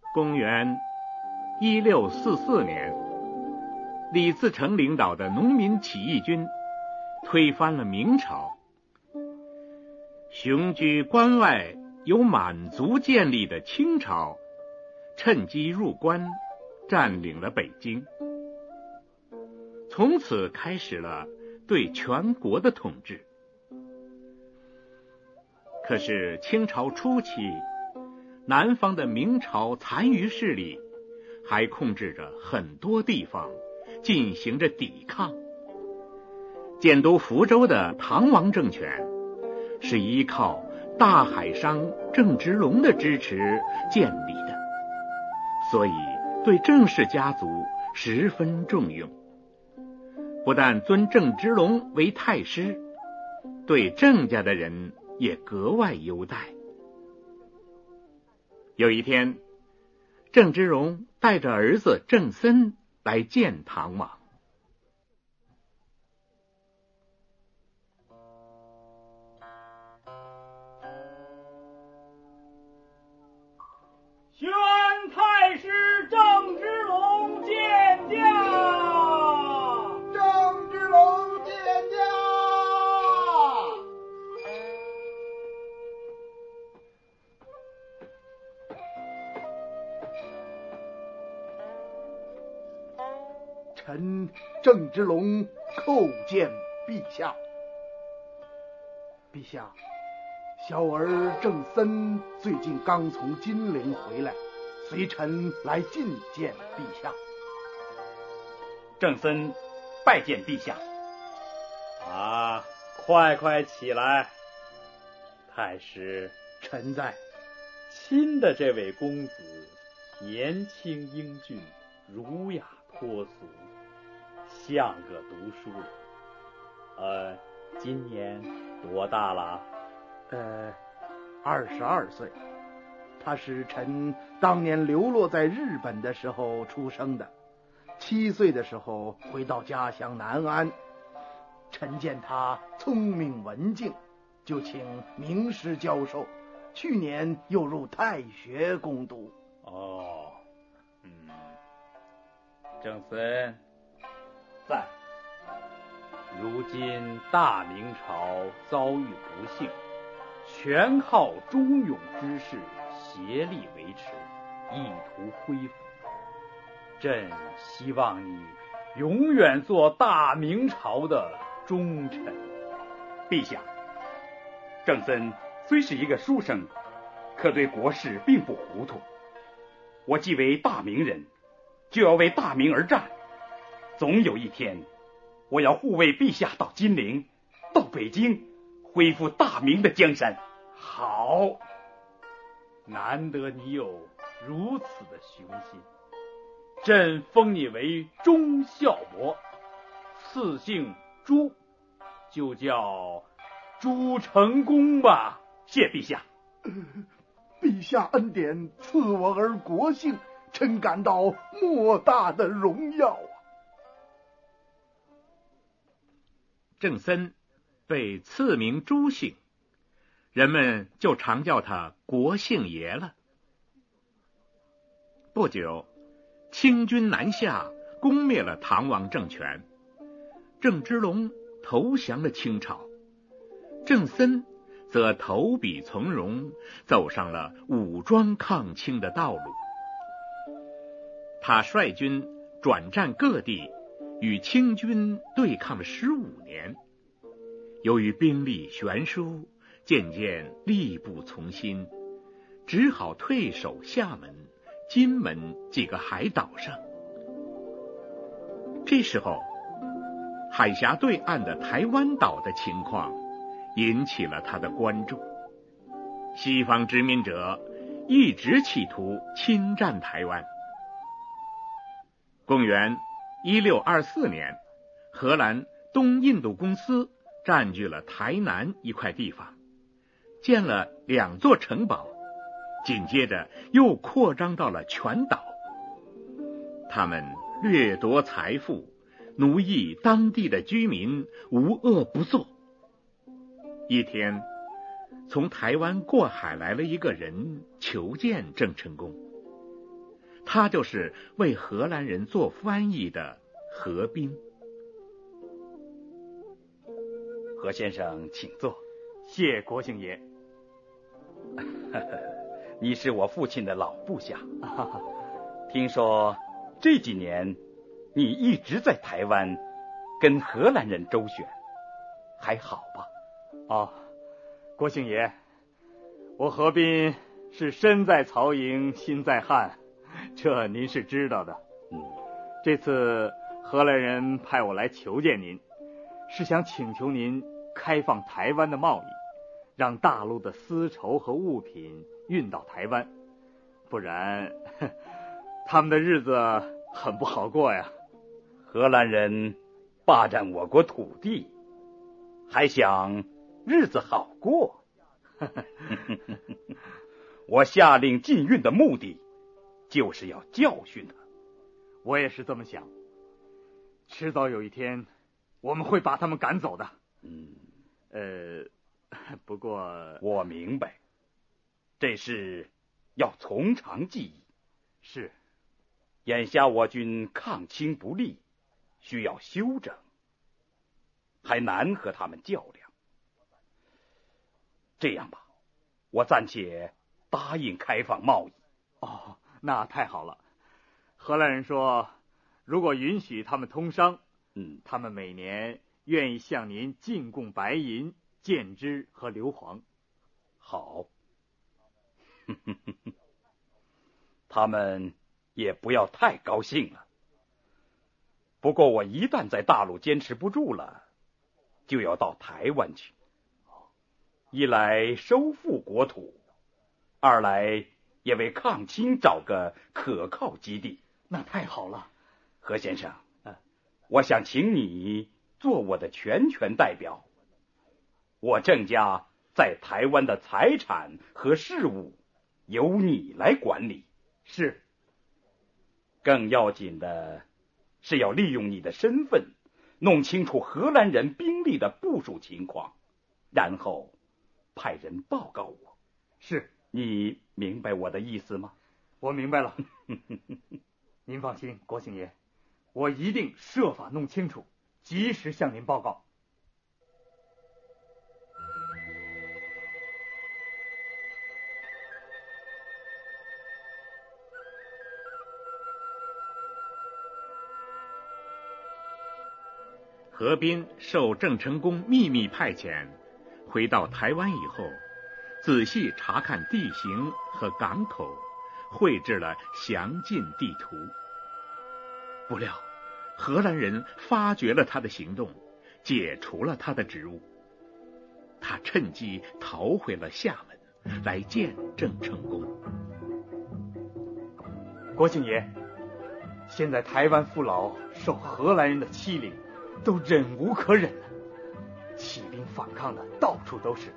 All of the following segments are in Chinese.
公元1644年，李自成领导的农民起义军推翻了明朝，雄居关外由满族建立的清朝趁机入关，占领了北京，从此开始了对全国的统治。可是清朝初期，南方的明朝残余势力还控制着很多地方，进行着抵抗。建都福州的唐王政权是依靠大海商郑芝龙的支持建立的，所以对郑氏家族十分重用，不但尊郑芝龙为太师，对郑家的人也格外优待。有一天，郑芝龙带着儿子郑森来见唐王。 宣太师郑芝龙见驾！ 郑芝龙见驾！臣郑芝龙叩见陛下。陛下，小儿郑森最近刚从金陵回来，随臣来觐见陛下。 郑森拜见陛下。 啊，快快起来！太师， 臣在。 亲的这位公子，年轻英俊，儒雅脱俗，像个读书人。今年多大了 ？22岁。他是臣当年流落在日本的时候出生的，7岁的时候回到家乡南安。臣见他聪明文静，就请名师教授，去年又入太学攻读。 郑森在。如今大明朝遭遇不幸，全靠忠勇之士协力维持，意图恢复。朕希望你永远做大明朝的忠臣。 陛下，郑森虽是一个书生，可对国事并不糊涂。我既为大明人，就要为大明而战。总有一天，我要护卫陛下到金陵，到北京，恢复大明的江山。 好，难得你有如此的雄心，朕封你为忠孝伯，赐姓朱，就叫朱成功吧。 谢陛下。 陛下恩典赐我儿国姓，臣感到莫大的荣耀啊！ 郑森被赐名朱姓，人们就常叫他国姓爷了。不久，清军南下，攻灭了唐王政权，郑芝龙投降了清朝，郑森则投笔从戎，走上了武装抗清的道路。他率军转战各地，与清军对抗了15年，由于兵力悬殊，渐渐力不从心，只好退守厦门、金门几个海岛上。这时候，海峡对岸的台湾岛的情况引起了他的关注。西方殖民者一直企图侵占台湾。公元1624年，荷兰东印度公司占据了台南一块地方，建了2座城堡，紧接着又扩张到了全岛。他们掠夺财富，奴役当地的居民，无恶不作。一天，从台湾过海来了一个人求见郑成功。 他就是为荷兰人做翻译的何斌。 何先生请坐。 谢国姓爷。 你是我父亲的老部下，听说这几年你一直在台湾跟荷兰人周旋，还好吧？ 哦，国姓爷，我何斌是身在曹营心在汉，这您是知道的。这次荷兰人派我来求见您，是想请求您开放台湾的贸易，让大陆的丝绸和物品运到台湾，不然他们的日子很不好过呀。 荷兰人霸占我国土地，还想日子好过？我下令禁运的目的就是要教训他。 我也是这么想，迟早有一天我们会把他们赶走的。不过我明白，这事要从长计议。 是， 眼下我军抗清不利，需要休整，还难和他们较量。这样吧，我暂且答应开放贸易。 哦，那太好了。荷兰人说，如果允许他们通商，他们每年愿意向您进贡白银、箭枝和硫磺。 好，他们也不要太高兴了。不过我一旦在大陆坚持不住了，就要到台湾去，一来收复国土，二来也为抗清找个可靠基地。 那太好了。 何先生，我想请你做我的全权代表。我郑家在台湾的财产和事务由你来管理。 是。 更要紧的是要利用你的身份，弄清楚荷兰人兵力的部署情况，然后派人报告我。 是。 你明白我的意思吗？ 我明白了。您放心，国姓爷，我一定设法弄清楚，及时向您报告。 何斌受郑成功秘密派遣，回到台湾以后，仔细查看地形和港口，绘制了详尽地图。不料荷兰人发觉了他的行动，解除了他的职务。他趁机逃回了厦门，来见郑成功。 国姓爷，现在台湾父老受荷兰人的欺凌，都忍无可忍了，起兵反抗的到处都是。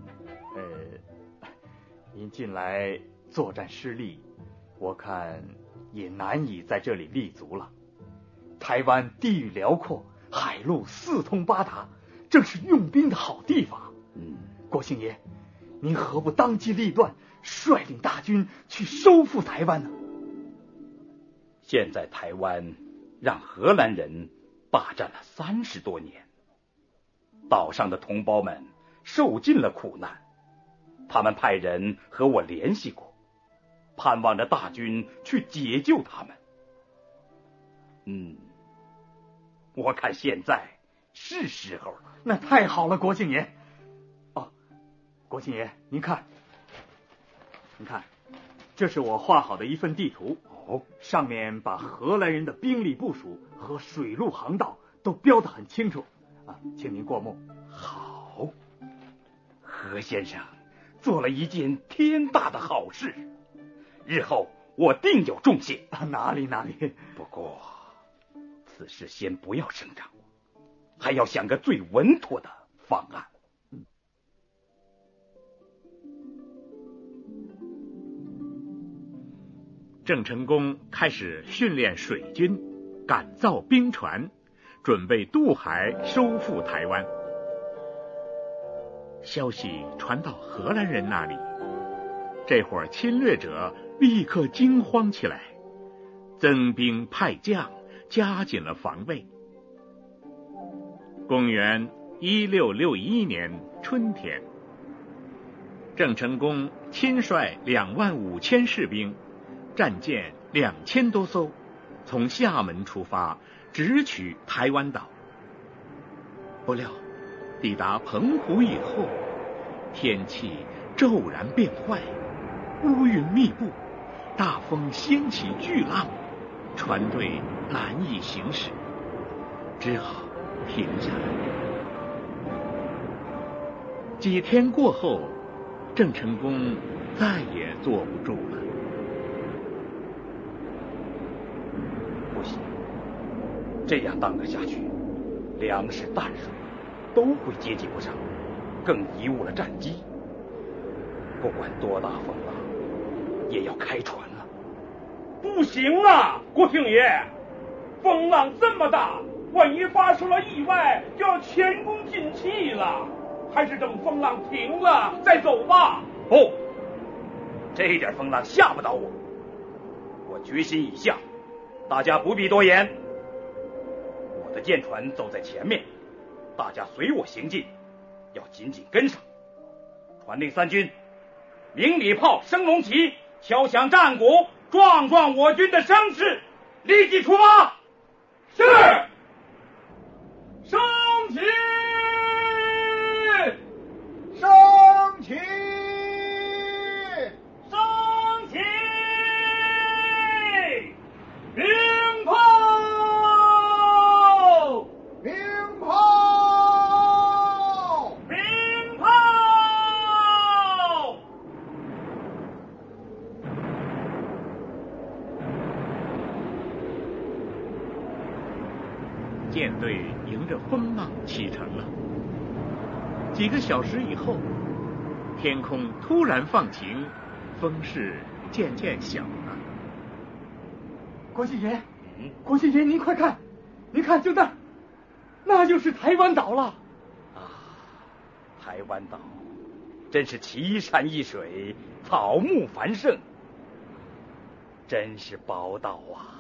您近来作战失利，我看也难以在这里立足了。台湾地域辽阔，海陆四通八达，正是用兵的好地方。国姓爷，您何不当机立断，率领大军去收复台湾呢？ 现在台湾让荷兰人霸占了30多年，岛上的同胞们受尽了苦难，他们派人和我联系过，盼望着大军去解救他们。我看现在是时候了。 那太好了，国姓爷。国姓爷，您看，这是我画好的一份地图。上面把荷兰人的兵力部署和水陆航道都标得很清楚。请您过目。 好，何先生做了一件天大的好事，日后我定有重谢。 哪里。 不过此事先不要声张，还要想个最稳妥的方案。 郑成功开始训练水军，改造兵船，准备渡海收复台湾。消息传到荷兰人那里，这伙侵略者立刻惊慌起来， 增兵派将，加紧了防备。公元1661年春天，郑成功亲率25000士兵，战舰2000多艘，从厦门出发，直取台湾岛。不料抵达澎湖以后，天气骤然变坏，乌云密布，大风掀起巨浪，船队难以行驶，只好停下来。几天过后，郑成功再也坐不住了。 不行，这样荡得下去，粮食淡水都会接济不上，更贻误了战机。不管多大风浪，也要开船了。 不行啊，国庆爷，风浪这么大，万一发生了意外，就要前功尽弃了。还是等风浪停了再走吧。 不，这点风浪吓不倒我。我决心已下，大家不必多言。我的舰船走在前面，大家随我行进，要紧紧跟上。传令三军，鸣礼炮，升龙旗，敲响战鼓，壮壮我军的声势，立即出发。 是。升旗， 升旗， 升旗，鸣炮， 鸣炮， 鸣炮。 舰队迎着风浪启程了。几个小时以后，天空突然放晴，风势渐渐小了。 国庆爷，国庆爷，您快看，您看，就那就是台湾岛了。 啊，台湾岛真是奇山异水，草木繁盛，真是宝岛啊！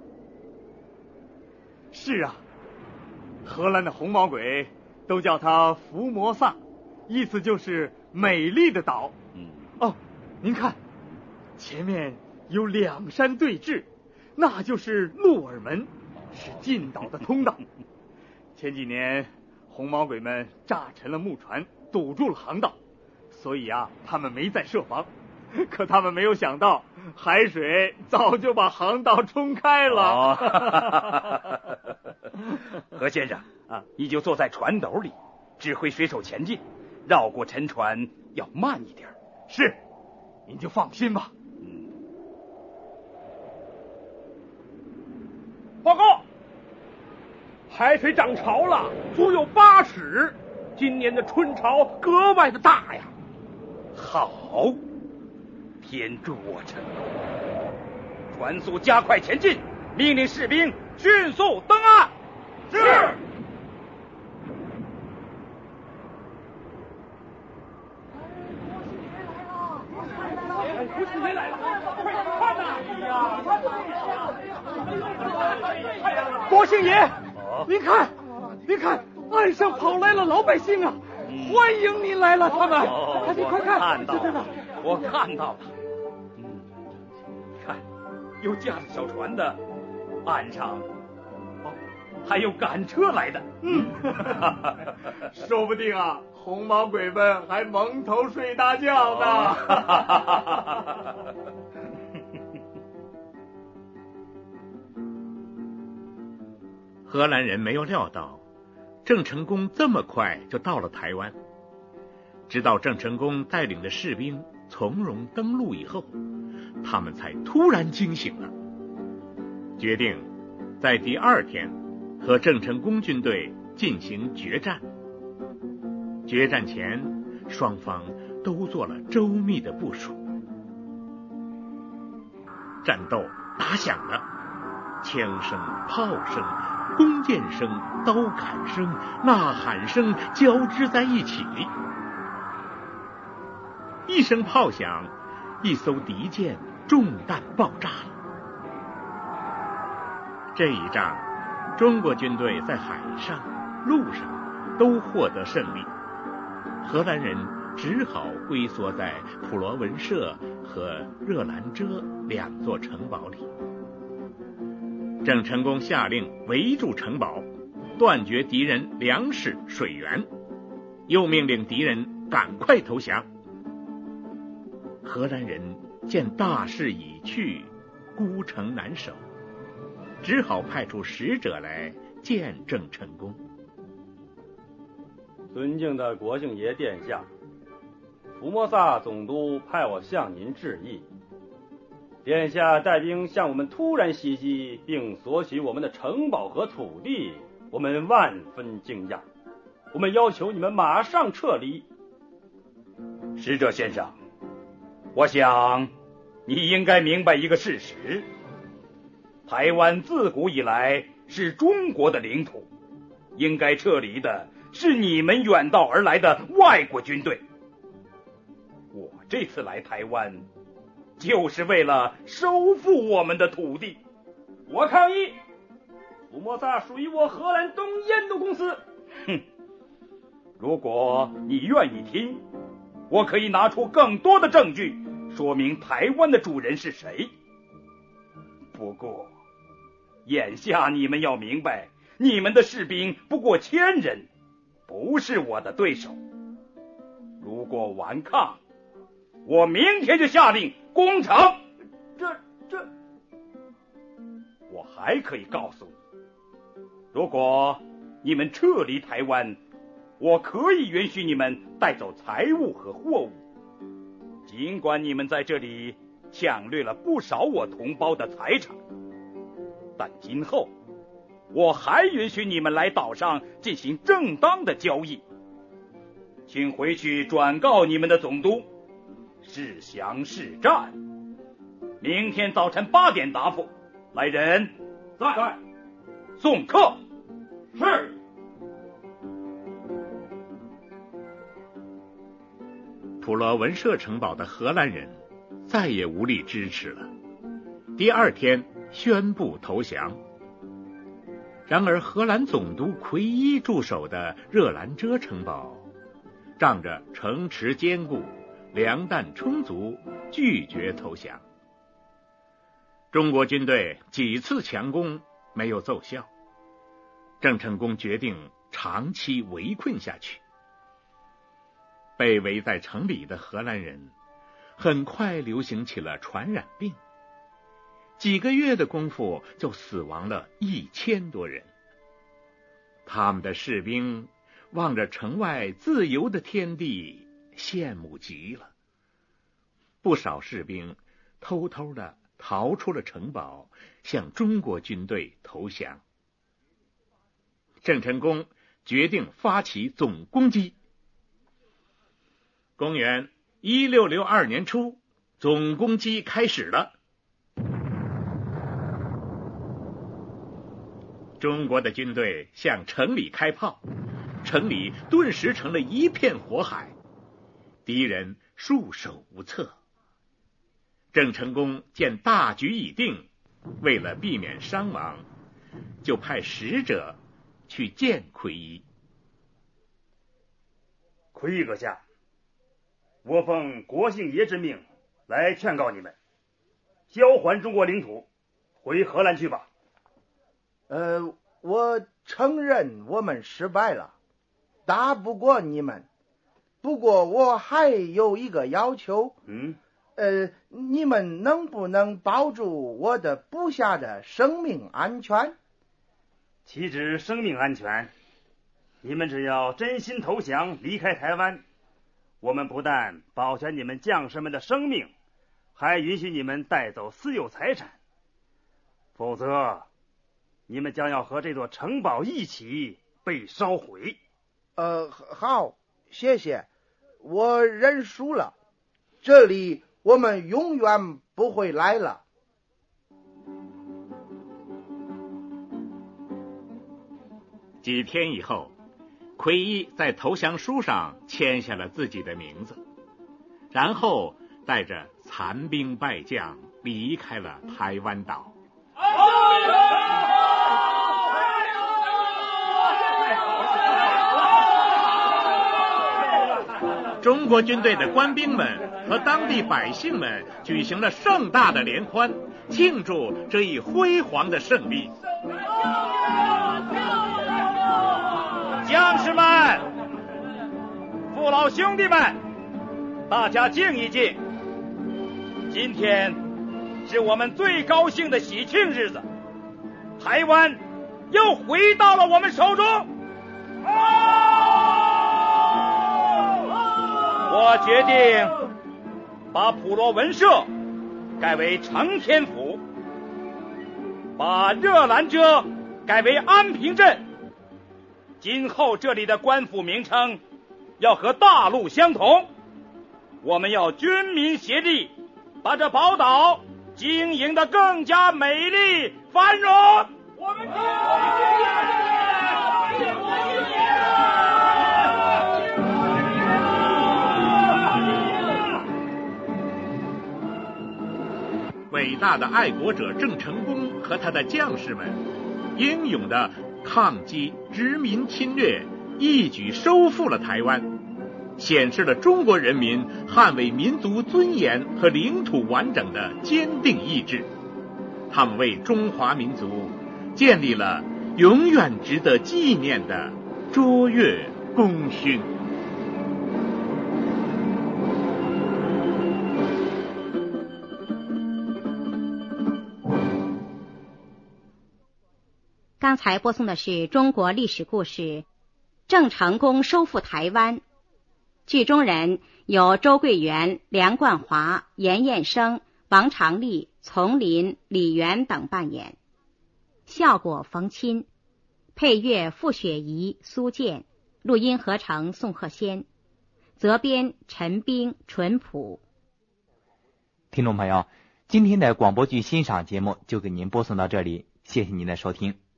是啊，荷兰的红毛鬼都叫它福摩萨，意思就是美丽的岛。哦，您看，前面有2山对峙，那就是鹿耳门，是进岛的通道。前几年红毛鬼们炸沉了木船，堵住了航道，所以啊，他们没再设防。可他们没有想到，海水早就把航道冲开了。 何先生啊，你就坐在船斗里，指挥水手前进，绕过沉船要慢一点。 是，您就放心吧。 报告，海水涨潮了，足有8尺，今年的春潮格外的大呀。 好，天助我成功！船速加快前进，命令士兵迅速登岸。 是。国庆爷来了，快看呐！ 国庆爷，您看，岸上跑来了老百姓啊，欢迎您来了，他们，你快看， 我看到了，看，有驾着小船的，岸上还有赶车来的， 说不定啊，红毛鬼们还蒙头睡大觉呢。 荷兰人没有料到郑成功这么快就到了台湾，直到郑成功带领的士兵从容登陆以后，他们才突然惊醒了，决定在第2天和郑成功军队进行决战。决战前，双方都做了周密的部署。战斗打响了，枪声、炮声、弓箭声、刀砍声、呐喊声交织在一起。一声炮响，一艘敌舰中弹爆炸了。 这一仗，中国军队在海上、陆上都获得胜利，荷兰人只好龟缩在普罗文社和热兰遮2座城堡里。郑成功下令围住城堡，断绝敌人粮食、水源，又命令敌人赶快投降。荷兰人见大势已去，孤城难守，只好派出使者来见郑成功。 尊敬的国姓爷殿下，福摩萨总督派我向您致意。殿下带兵向我们突然袭击，并索取我们的城堡和土地，我们万分惊讶。我们要求你们马上撤离。 使者先生，我想你应该明白一个事实，台湾自古以来是中国的领土，应该撤离的是你们远道而来的外国军队。我这次来台湾就是为了收复我们的土地。 我抗议，福摩萨属于我荷兰东印度公司。 哼，如果你愿意听，我可以拿出更多的证据说明台湾的主人是谁。不过眼下你们要明白，你们的士兵不过1000人，不是我的对手。如果顽抗，我明天就下令攻城。我还可以告诉你，如果你们撤离台湾，我可以允许你们带走财物和货物。尽管你们在这里抢掠了不少我同胞的财产，但今后我还允许你们来岛上进行正当的交易。请回去转告你们的总督，是降是战，明天早晨8点答复。来人， 在。 送客。 是。 普罗文社城堡的荷兰人再也无力支持了，第2天宣布投降。然而荷兰总督奎伊驻守的热兰遮城堡仗着城池坚固，粮弹充足，拒绝投降。中国军队几次强攻没有奏效，郑成功决定长期围困下去。被围在城里的荷兰人很快流行起了传染病，几个月的功夫就死亡了1000多人。他们的士兵望着城外自由的天地，羡慕极了。不少士兵偷偷地逃出了城堡，向中国军队投降。郑成功决定发起总攻击。公元1662年初，总攻击开始了。中国的军队向城里开炮，城里顿时成了一片火海，敌人束手无策。郑成功见大局已定，为了避免伤亡，就派使者去见奎伊。 奎伊阁下，我奉国姓爷之命来劝告你们，交还中国领土，回荷兰去吧。 我承认我们失败了，打不过你们。不过我还有一个要求。你们能不能保住我的部下的生命安全？ 岂止生命安全，你们只要真心投降，离开台湾，我们不但保全你们将士们的生命，还允许你们带走私有财产。否则，你们将要和这座城堡一起被烧毁。 好，谢谢，我认输了。这里我们永远不会来了。 几天以后，奎伊在投降书上签下了自己的名字，然后带着残兵败将离开了台湾岛。 中国军队的官兵们和当地百姓们举行了盛大的联欢，庆祝这一辉煌的胜利。 将士们，父老兄弟们，大家静一静。今天是我们最高兴的喜庆日子，台湾又回到了我们手中。我决定把普罗文社改为承天府，把热兰遮改为安平镇。今后这里的官府名称要和大陆相同，我们要军民协力，把这宝岛经营得更加美丽繁荣。我们伟大的爱国者郑成功和他的将士们英勇的抗击殖民侵略，一举收复了台湾，显示了中国人民捍卫民族尊严和领土完整的坚定意志。他们为中华民族建立了永远值得纪念的卓越功勋。 刚才播送的是中国历史故事郑成功收复台湾，剧中人有周桂元、梁冠华、严彦生、王长利、丛林、李元等扮演，效果冯钦，配乐傅雪怡、苏建，录音合成宋鹤仙，责编陈冰、淳朴。 听众朋友，今天的广播剧欣赏节目就给您播送到这里，谢谢您的收听。